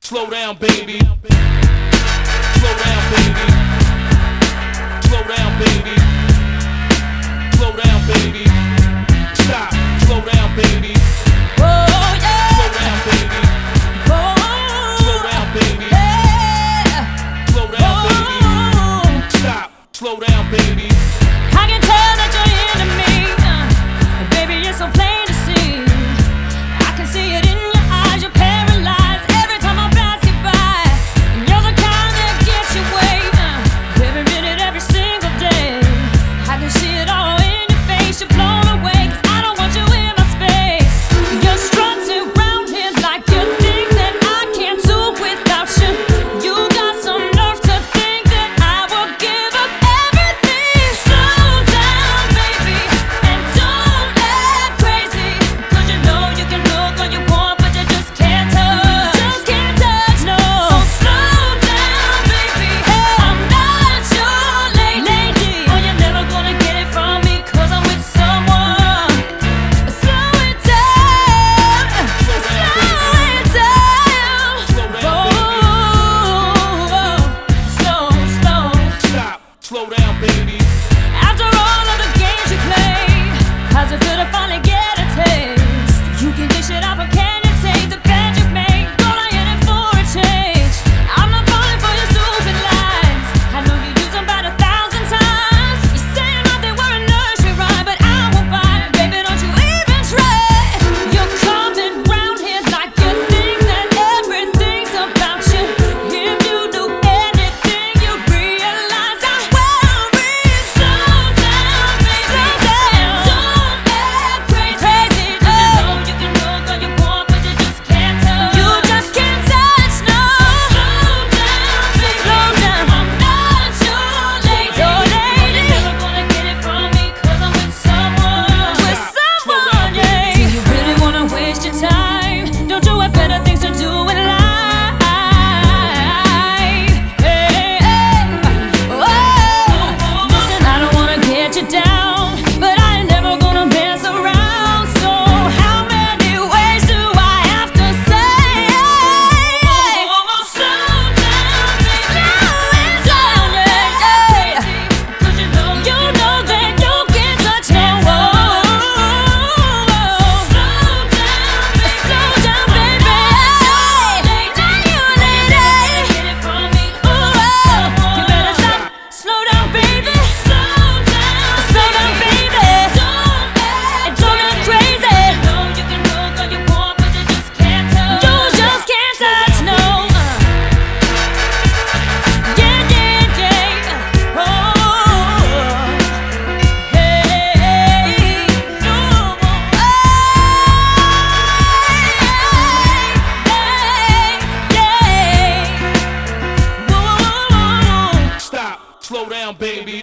Slow down, baby. Slow down, baby. Slow down, baby. Slow down, baby. Stop. Slow down, baby. Oh yeah. Slow down, baby. Oh. Slow down, baby. Yeah. Slow down, baby. Stop. Slow down, baby. I can tell that you're into me, baby, it's so plain to see. I can see it in your eyes, you're paralyzed every time I pass you by. And you're the kind that gets your way, every minute, every single day. I can see it all in your face, you're blown away, 'cause I don't want you in my space. You're strutting around here like you think that I can't do without you. You got some nerve to think that I will give up everything. Slow down, baby, and don't act crazy, 'cause you know you can look all you want, but you just can't touch. Just can't touch, no. So slow down, baby, I'm not your lady. Oh, you're never gonna get it from me, 'cause I'm with someone. Slow it down, slow it down. Oh, slow. Stop. Slow down, baby. After all of the games you play, how's it feel to finally get a taste? You can dish it out, but can you take the bed you've made? Don't I in it for a change? I'm not falling for your stupid lies. I know you use them about 1,000 times. You say about they were a nursery rhyme, but I won't buy it, baby, don't you even try. You're coming round here like you think that everything's about you. If you do anything, you realize I worry. Slow down, baby, don't act crazy. You know you can look all you want, but you just can't touch. You just can't touch, no. Slow down, baby, slow down. I'm not your lady. You're never gonna get it from me, 'cause I'm with someone. With someone, yeah. Do you really wanna waste your time? Don't you have better things to do in life? Hey, oh, listen, I don't wanna get you down, but I ain't never gonna mess around. So how many ways do I have to say? Slow down, baby, slow down, yeah. 'Cause you know that you can't touch no one. Slow down, baby. You better stop. Slow down, baby. Slow down, baby. Don't act crazy. You can look all you want, but you just can't touch. You just can't touch, no. Yeah. Oh, hey, no. Stop. Slow down, baby.